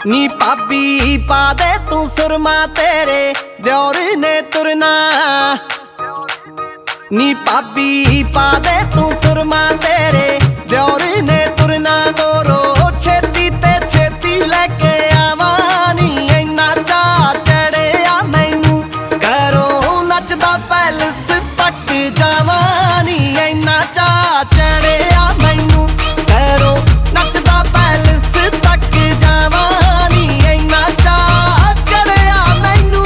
नी भाभी पा दे तू सुरमा तेरे दियोर ने तुरना। नी भाभी पा दे तू सुरमा तेरे दियोर ने तुरना। गोरो छेती ते छेती लेके आवा नी इन्ना चा चढ़िया मैनू करो नचदा पैलेस तक जावा नी इन्ना चा चढ़िया मैनू करो नचदा पैलेस तक जावा नी इन्ना चा चढ़िया मैनू।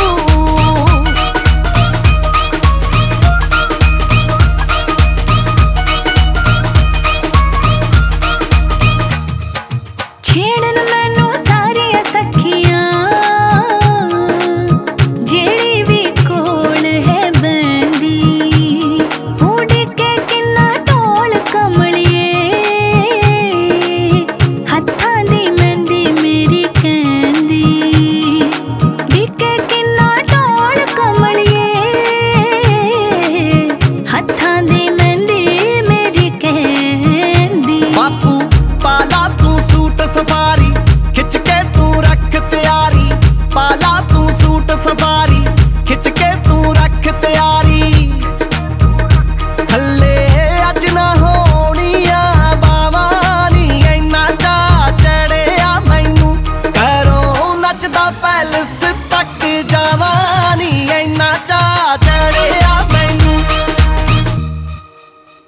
छेड़न मैनू सारिया सखियां जेड़ी भी कोल है बंदी उड़ के किन्ना ढोल कमलिए हत्थां दी मेहंदी मेरी कहंदी बिके किन्ना ढोल कमलिए हत्थां दी मेहंदी मेरी कहंदी। बापू पाला तू सूट सफारी खिच के तू रख तैयारी। पाला तू सूट सफारी खिच के तू रख तैयारी। थल्ले अज ना होनिया बावा नी इन्ना चा चढ़िया मैनू करो नचदा पैलेस तक जावा।